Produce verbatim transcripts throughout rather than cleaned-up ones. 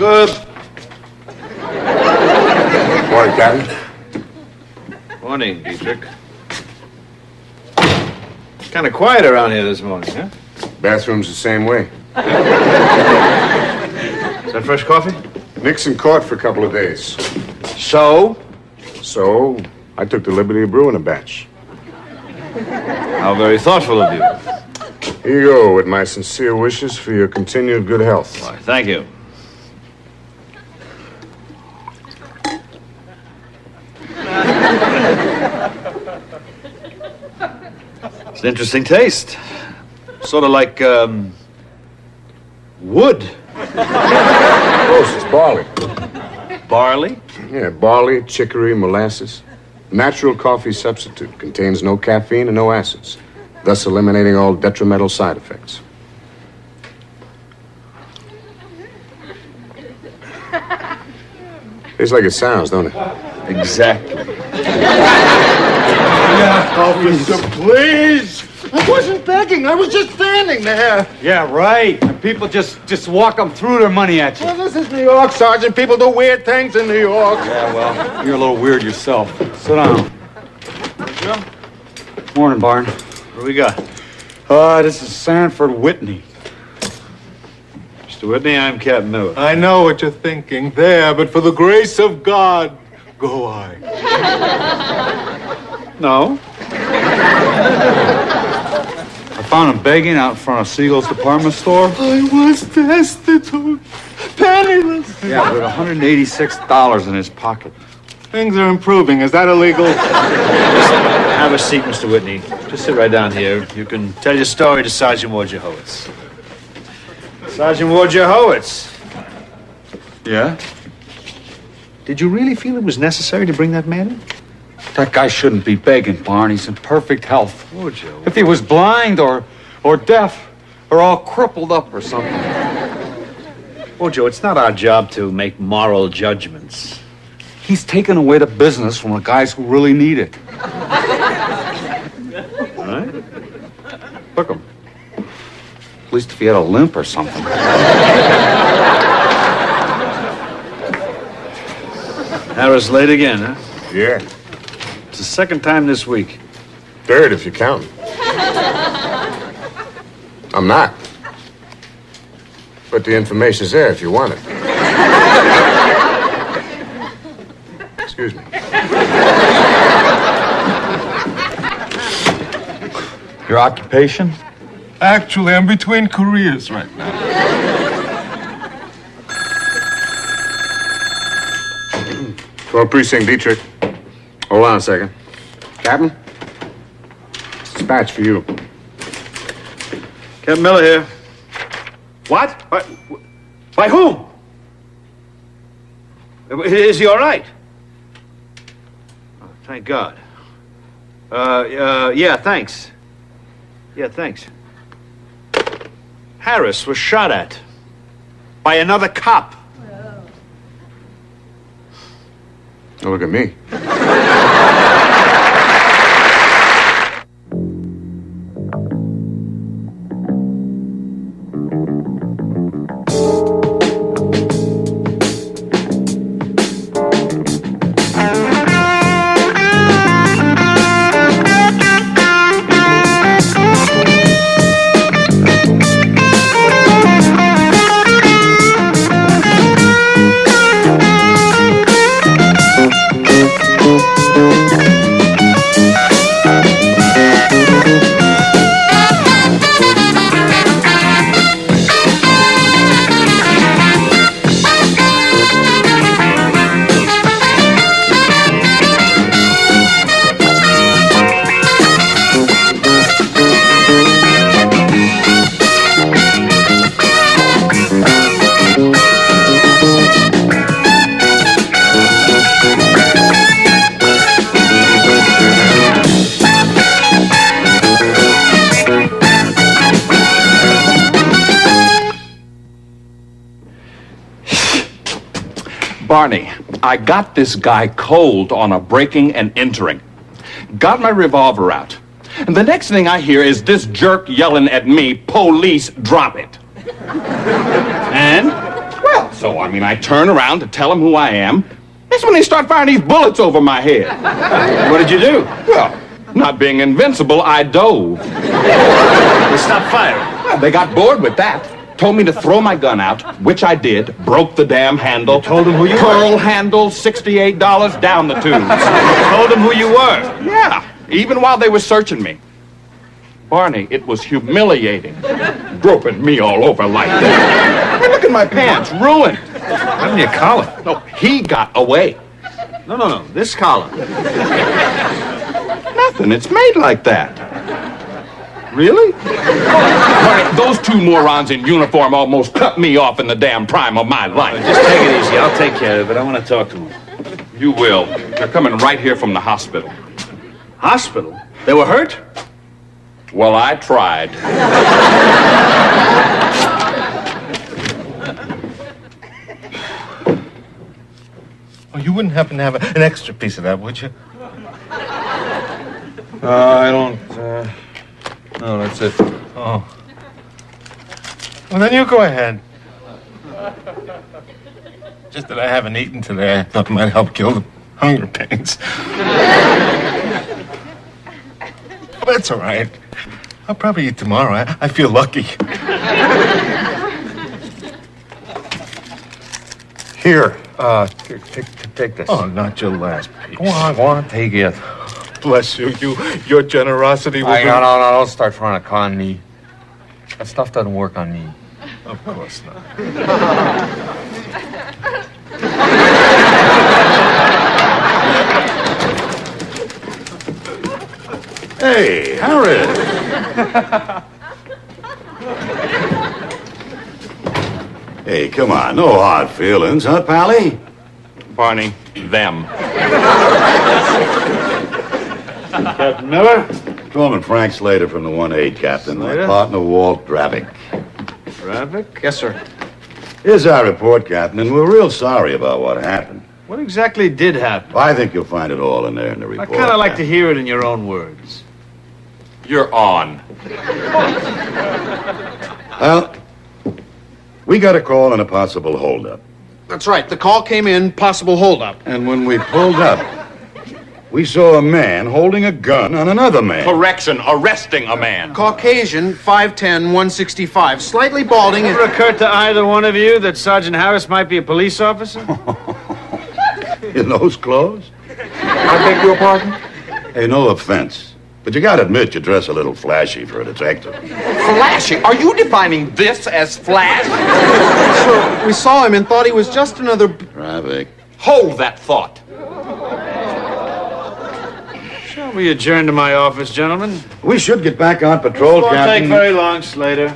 Good. Morning, Captain. Morning, Dietrich. Kind of quiet around here this morning, huh? Bathroom's the same way. Is that fresh coffee? Nixon caught for a couple of days. So? So, I took the liberty of brewing a batch. How very thoughtful of you. Here you go, with my sincere wishes for your continued good health. Why, thank you. It's an interesting taste. Sort of like, um, wood. Close, it's barley. Barley? Yeah, barley, chicory, molasses. Natural coffee substitute. Contains no caffeine and no acids, thus eliminating all detrimental side effects. Tastes like it sounds, don't it? Exactly. Yeah, officer, please. I wasn't begging. I was just standing there. Yeah, right. And people just, just walk them through their money at you. Well, this is New York, Sergeant. People do weird things in New York. Yeah, well, you're a little weird yourself. Sit down. Jim? Morning, Barn. What do we got? Uh, this is Sanford Whitney. Mister Whitney, I'm Captain Miller. I know what you're thinking there, but for the grace of God, go I. No. I found him begging out in front of Siegel's department store. I was destitute, penniless. Yeah, with one hundred eighty-six dollars in his pocket. Things are improving. Is that illegal? Have a seat, Mister Whitney. Just sit right down here. You can tell your story to Sergeant Wojciechowicz. Sergeant Wojciechowicz. Yeah? Did you really feel it was necessary to bring that man in? That guy shouldn't be begging, Barn. He's in perfect health. Wojo. If he was blind or, or deaf or all crippled up or something. Wojo, it's not our job to make moral judgments. He's taken away the business from the guys who really need it. All right? Look him. At least if he had a limp or something. Harris late again, huh? Yeah. It's the second time this week. Third, if you count. I'm not. But the information's there if you want it. Excuse me. Your occupation? Actually, I'm between careers right now. twelve Precinct, Dietrich. Hold on a second. Captain? Dispatch for you. Captain Miller here. What? By, by whom? Is he all right? Oh, thank God. Uh, uh, yeah, thanks. Yeah, thanks. Harris was shot at by another cop. Oh, look at me. Barney, I got this guy cold on a breaking and entering. Got my revolver out. And the next thing I hear is this jerk yelling at me, "Police, drop it." And? Well, So, I mean, I turn around to tell them who I am. That's when they start firing these bullets over my head. What did you do? Well, not being invincible, I dove. They stopped firing. Well, they got bored with that. Told me to throw my gun out, which I did. Broke the damn handle. You told them who you Pearl were? handle, sixty-eight dollars down the tubes. You told them who you were? Yeah, even while they were searching me. Barney, it was humiliating. Groping me all over like that. Hey, look at my pants, ruined. What in your collar? No, he got away. No, no, no. This collar. Nothing, it's made like that. Really? Barney, those two morons in uniform almost cut me off in the damn prime of my life. Just take it easy. I'll take care of it. I want to talk to them. You will. They're coming right here from the hospital. Hospital? They were hurt? Well, I tried. Oh, you wouldn't happen to have a, an extra piece of that, would you? Uh, I don't, uh... No, that's it. Oh. Well, then you go ahead. Just that I haven't eaten today, I thought it might help kill the hunger pains. But that's all right. I'll probably eat tomorrow. I, I feel lucky. Here, uh, take, take, take this. Oh, not your last piece. Go on, go on, take it. Bless you. You, your generosity will I, be... no, no, no, don't start trying to con me. That stuff doesn't work on me. Of course not. Hey, Harris. Hey, come on. No hard feelings, huh, Pally? Barney, them. Captain Miller? Patrolman Frank Slater from the one eight, Captain. My Slater? partner, Walt Dravick. Dravick? Yes, sir. Here's our report, Captain, and we're real sorry about what happened. What exactly did happen? I think you'll find it all in there in the I report. kind of like to Captain. hear it in your own words. You're on. Well, we got a call on a possible holdup. That's right. The call came in, possible holdup. And when we pulled up, we saw a man holding a gun on another man. Correction, arresting a man. Caucasian, five ten, one sixty-five, slightly balding. Ever occurred to either one of you that Sergeant Harris might be a police officer? In those clothes? I beg your pardon? Hey, no offense, but you gotta admit you dress a little flashy for a detective. Flashy? Are you defining this as flash? Sir, we saw him and thought he was just another... Dravick. Hold that thought. Shall we adjourn to my office, gentlemen? We should get back on patrol, Won't Captain. take very long, Slater.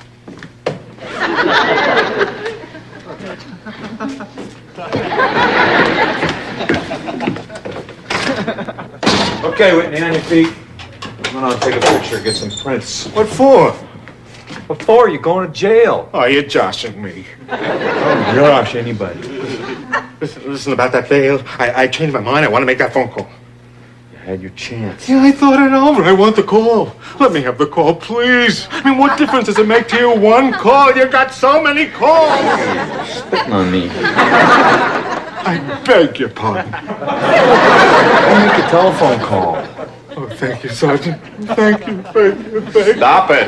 Okay, Whitney, on your feet. I'm gonna take a picture, get some prints. What for? Before you going to jail. Oh, you're joshing me. Don't josh anybody. Listen, listen about that bail. I, I changed my mind. I want to make that phone call. You had your chance. Yeah, I thought it over. I want the call. Let me have the call, please. I mean, what difference does it make to you? One call. You got so many calls. Spitting on me. I beg your pardon. I'll make a telephone call. Oh, thank you, Sergeant. Thank you, thank you, thank you. Stop it.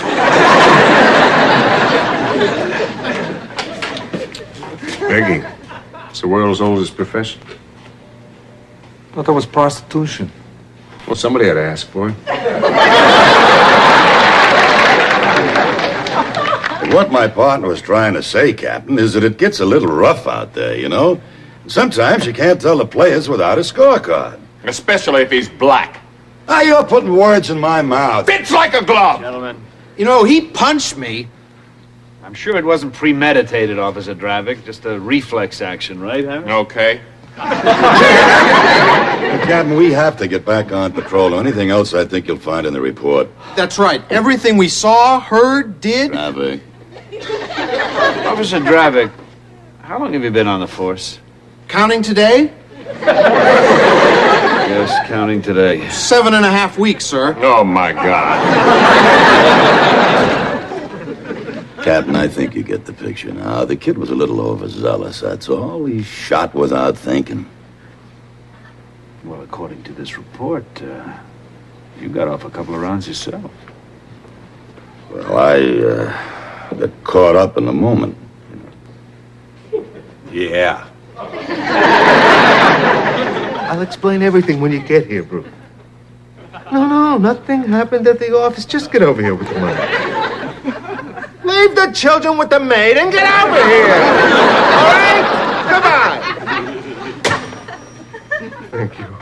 Begging. It's the world's oldest profession. I thought that was prostitution. Well, somebody had to ask for it. What my partner was trying to say, Captain, is that it gets a little rough out there, you know? Sometimes you can't tell the players without a scorecard. Especially if he's black. Ah, you're putting words in my mouth. Fits like a glove. Gentlemen, You know, he punched me. I'm sure it wasn't premeditated, Officer Dravick. Just a reflex action, right, Harris? Okay. Captain, we have to get back on patrol. Anything else I think you'll find in the report. That's right. Everything we saw, heard, did. Dravick. Officer Dravick, how long have you been on the force? Counting today, Yes, counting today. seven and a half weeks, sir. Oh, my God. Captain, I think you get the picture now. The kid was a little overzealous, that's all. He shot without thinking. Well, according to this report, uh, you got off a couple of rounds yourself. Well, I uh, got caught up in the moment. Yeah. I'll explain everything when you get here, Bruce. No, no, nothing happened at the office. Just get over here with the money. Leave the children with the maid and get over here. All right? Goodbye. Thank you.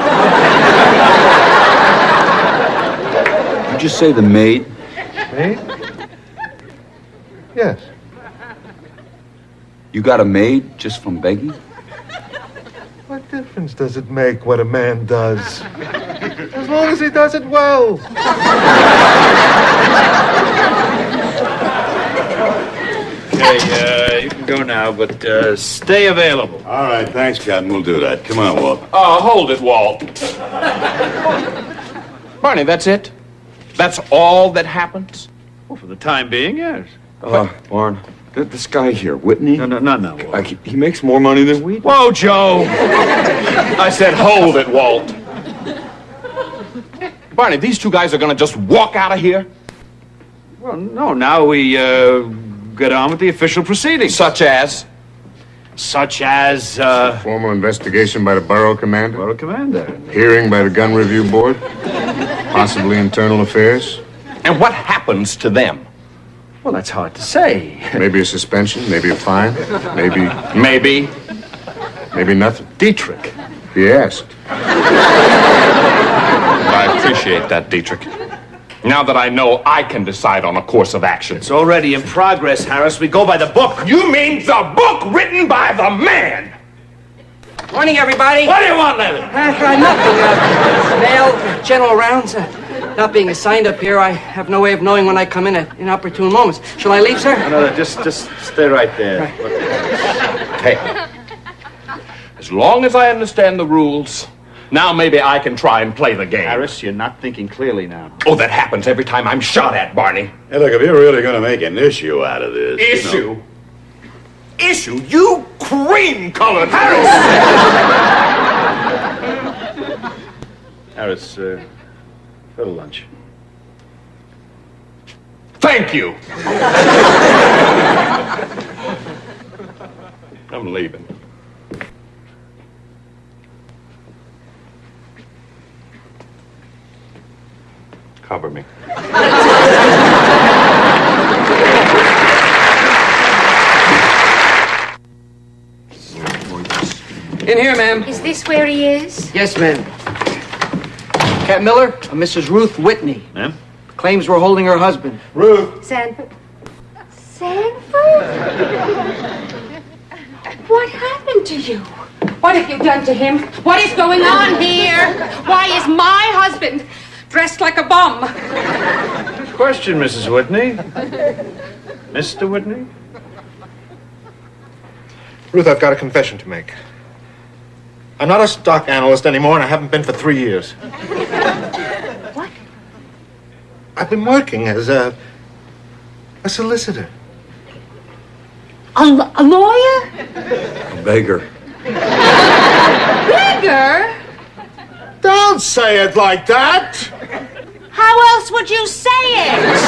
Did you just say the maid? Maid? Yes. You got a maid just from begging? What difference does it make what a man does? As long as he does it well. Okay, uh, you can go now, but uh, stay available. All right, thanks, Captain. We'll do that. Come on, Walt. Uh, hold it, Walt. Barney, that's it? That's all that happens? Well, for the time being, yes. Uh, Barn, th- this guy here, Whitney. No, no, not now, Walt. Uh, he, he makes more money than we do. Whoa, Joe! I said hold it, Walt. Barney, these two guys are gonna just walk out of here? Well, no, now we uh, get on with the official proceedings. Such as? Such as, uh... Formal investigation by the borough commander. Borough commander. Hearing by the gun review board. Possibly internal affairs. And what happens to them? Well, that's hard to say. Maybe a suspension, maybe a fine, maybe... Maybe. Maybe nothing. Dietrich. He asked. I appreciate that, Dietrich. Now that I know I can decide on a course of action. It's already in progress, Harris. We go by the book. You mean the book written by the man? Morning, everybody. What do you want, Levin? Uh, uh, nothing. Uh, mail, general rounds. Uh, not being assigned up here, I have no way of knowing when I come in at inopportune moments. Shall I leave, sir? No, no, just, just stay right there. Hey, as long as I understand the rules, now maybe I can try and play the game. Harris, you're not thinking clearly now. Oh, that happens every time I'm shot at, Barney. Hey, look, if you're really going to make an issue out of this... Issue? You know, Issue? You cream-colored Harris! Harris, uh, go to lunch. Thank you. I'm leaving. Cover me. In here, ma'am. Is this where he is? Yes, ma'am. Cat Miller, uh, Missus Ruth Whitney. Ma'am? Claims we're holding her husband. Ruth. Sanford. Sanford? What happened to you? What have you done to him? What is going on here? Why is my husband dressed like a bum? Question, Missus Whitney. Mister Whitney? Ruth, I've got a confession to make. I'm not a stock analyst anymore, and I haven't been for three years. What? I've been working as a... a solicitor. A, l- a lawyer? A beggar. Beggar? Don't say it like that! How else would you say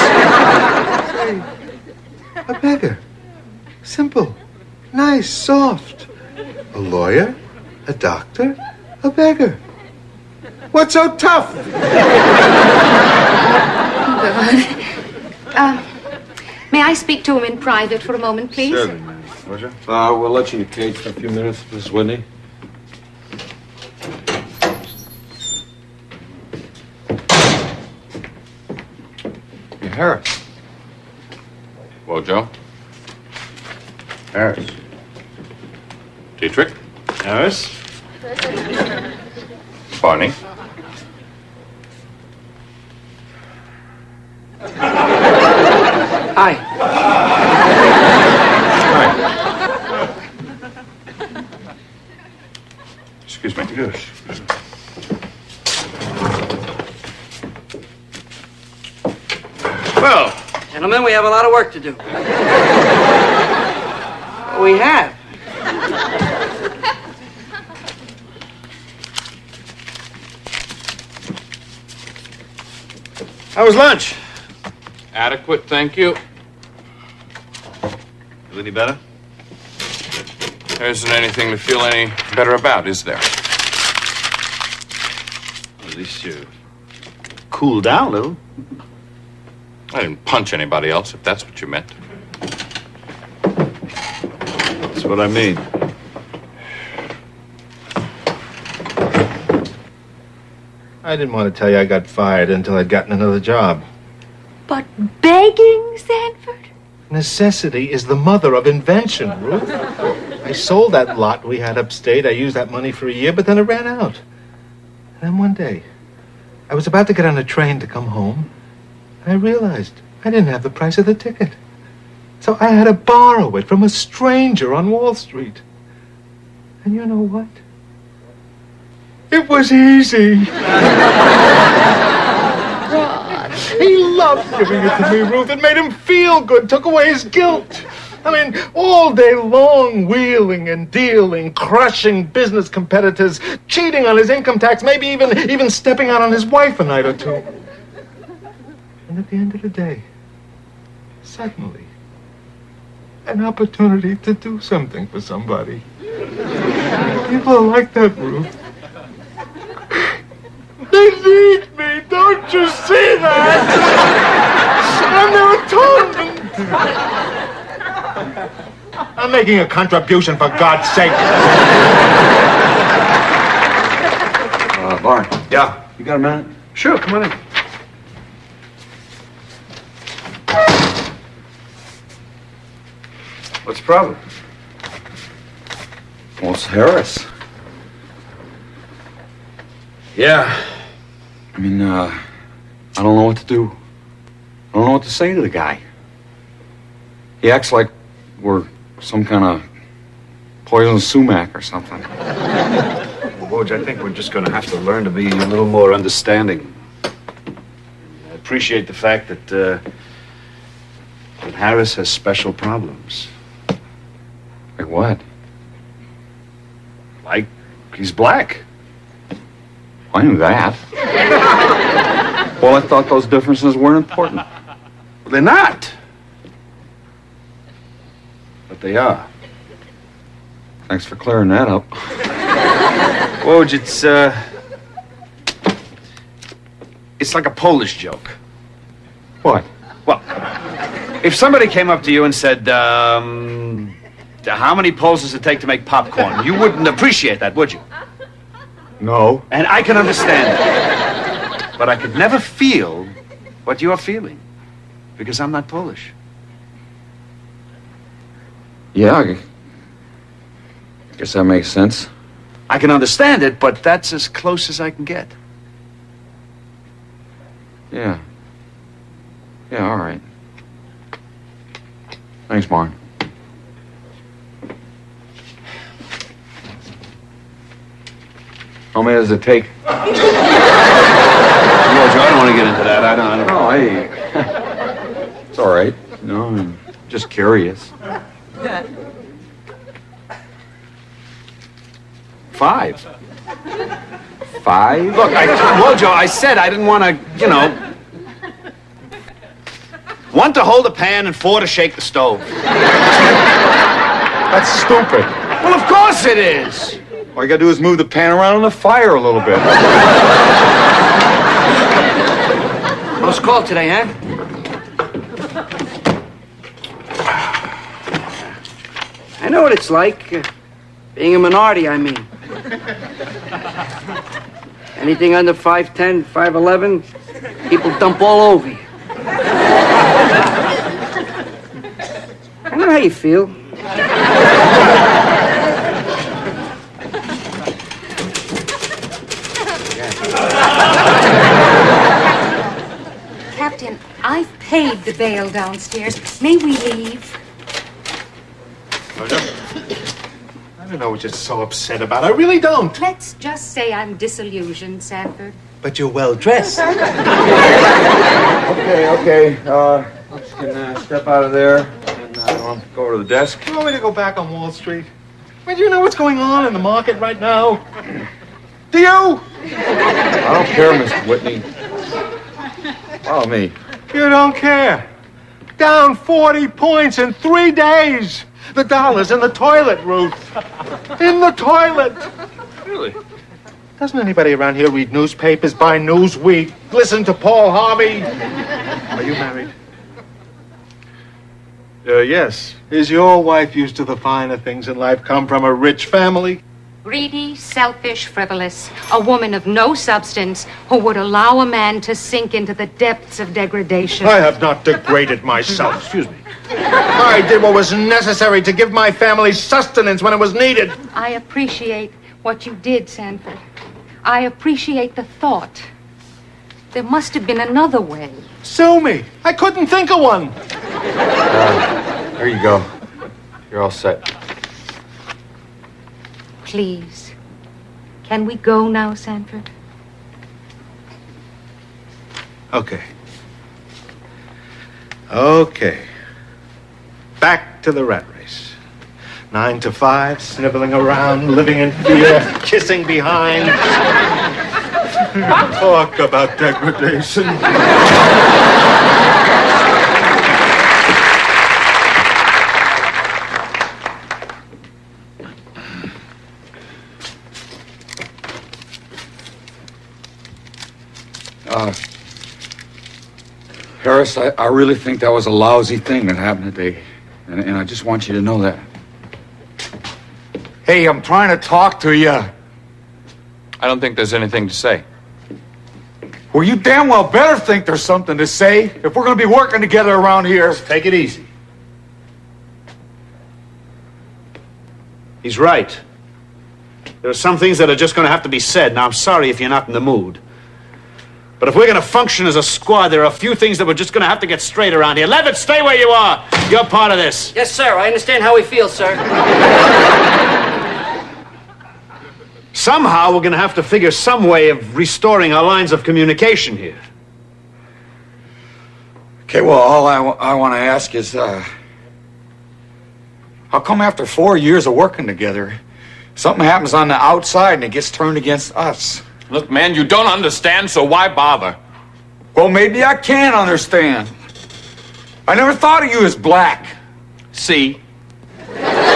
it? A beggar. Simple. Nice, soft. A lawyer, a doctor, a beggar. What's so tough? Uh, may I speak to him in private for a moment, please? Certainly, ma'am. Roger? Uh, we'll let you in the cage for a few minutes, Miss Whitney. Hey, Harris. Well, Joe? Harris. Dietrich? Harris? Barney? Hi. Excuse me. Yes. Well, Gentlemen, we we have a lot of work to do. We have. How was lunch? Adequate, thank you. Feel any better? There isn't anything to feel any better about, is there? At least you cooled down a little. I didn't punch anybody else, if that's what you meant. That's what I mean. I didn't want to tell you I got fired until I'd gotten another job. But begging, Sanford? Necessity is the mother of invention, Ruth. I sold that lot we had upstate. I used that money for a year, but then it ran out. And then one day, I was about to get on a train to come home, and I realized I didn't have the price of the ticket. So I had to borrow it from a stranger on Wall Street. And you know what? It was easy. He loved giving it to me, Ruth. It made him feel good, took away his guilt. I mean, all day long, wheeling and dealing, crushing business competitors, cheating on his income tax, maybe even, even stepping out on his wife a night or two. And at the end of the day, suddenly, an opportunity to do something for somebody. People are like that, Ruth. They need me, don't you see that? I'm their atonement. I'm making a contribution, for God's sake. Uh, Barn. Yeah. You got a minute? Sure, come on in. What's the problem? Well, it's Harris. Yeah. I mean, uh, I don't know what to do. I don't know what to say to the guy. He acts like we're some kind of poison sumac or something. Well, Woj, I think we're just going to have to learn to be a little more understanding. I appreciate the fact that, uh, that Harris has special problems. Like what? Like he's black. I knew that. Well, I thought those differences weren't important. Well, they're not. But they are. Thanks for clearing that up. Woj, it's, uh... it's like a Polish joke. What? Well, if somebody came up to you and said, um... how many Poles does it take to make popcorn? You wouldn't appreciate that, would you? No. And I can understand that. But I could never feel what you're feeling. Because I'm not Polish. Yeah, I guess that makes sense. I can understand it, but that's as close as I can get. Yeah. Yeah, all right. Thanks, Marn. How many does it take? Well, Joe, I don't want to get into that. I don't. I don't Oh, hey. It's all right. No, I'm just curious. Five. Five? Look, I, well, Joe, I said I didn't want to, you know. One to hold the pan and four to shake the stove. That's stupid. Well, of course it is. All you gotta do is move the pan around in the fire a little bit. Close call today, huh? I know what it's like. Uh, being a minority, I mean. Anything under five ten, five eleven, people dump all over you. I know how you feel. Captain, I've paid the bail downstairs. May we leave? I don't know what you're so upset about. I really don't. Let's just say I'm disillusioned, Sanford. But you're well dressed. Okay, okay. Uh, let's can uh, step out of there and uh, go over to the desk. You want me to go back on Wall Street? Well, do you know what's going on in the market right now? Do you? I don't care, Mister Whitney. Follow me. You don't care. Down forty points in three days. The dollar's in the toilet, Ruth. In the toilet. Really? Doesn't anybody around here read newspapers, buy Newsweek, listen to Paul Harvey? Are you married? Uh, yes. Is your wife used to the finer things in life, come from a rich family? Greedy, selfish, frivolous. A woman of no substance who would allow a man to sink into the depths of degradation. I have not degraded myself. Excuse me. I did what was necessary to give my family sustenance when it was needed. I appreciate what you did, Sanford. I appreciate the thought. There must have been another way. Sue me. I couldn't think of one. Uh, there you go. You're all set. Please. Can we go now, Sanford? Okay. Okay. Back to the rat race. Nine to five, sniveling around, living in fear, kissing behind. Talk about degradation. Uh, Harris, I, I really think that was a lousy thing that happened today. And, and I just want you to know that. Hey, I'm trying to talk to you. I don't think there's anything to say. Well, you damn well better think there's something to say if we're going to be working together around here. Take it easy. He's right. There are some things that are just going to have to be said. Now, I'm sorry if you're not in the mood. But if we're going to function as a squad, there are a few things that we're just going to have to get straight around here. Levitt, stay where you are. You're part of this. Yes, sir. I understand how he feels, sir. Somehow, we're going to have to figure some way of restoring our lines of communication here. Okay, well, all I, w- I want to ask is, uh, how come after four years of working together, something happens on the outside and it gets turned against us? Look, man, you don't understand, so why bother? Well, maybe I can understand. I never thought of you as black. See? Well,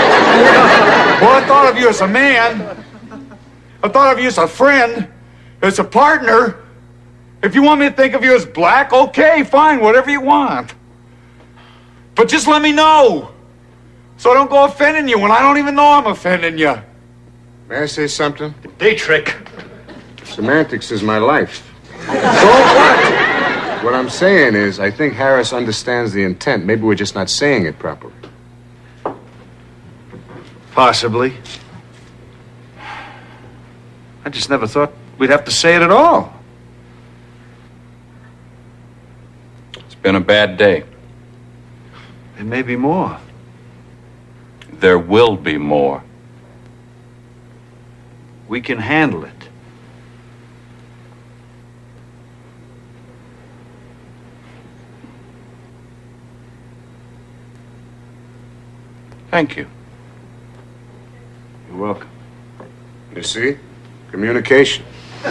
I thought of you as a man. I thought of you as a friend, as a partner. If you want me to think of you as black, okay, fine, whatever you want. But just let me know, so I don't go offending you when I don't even know I'm offending you. May I say something? Dietrich. Semantics is my life. So what? What I'm saying is, I think Harris understands the intent. Maybe we're just not saying it properly. Possibly. I just never thought we'd have to say it at all. It's been a bad day. There may be more. There will be more. We can handle it. Thank you. You're welcome. You see? Communication.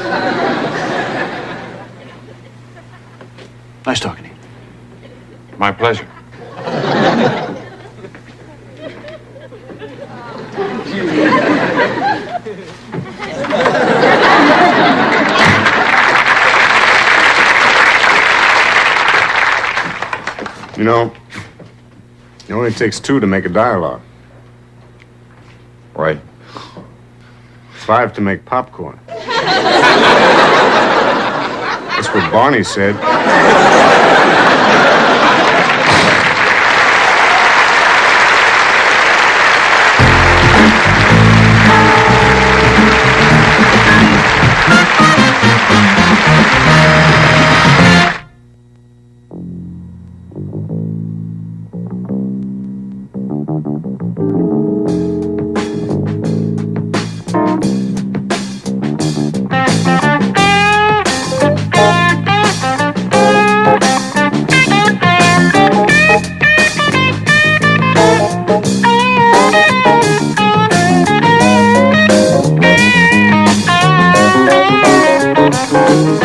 Nice talking to you. My pleasure. You know, it only takes two to make a dialogue. Right. Five to make popcorn. That's what Barney said. Bye.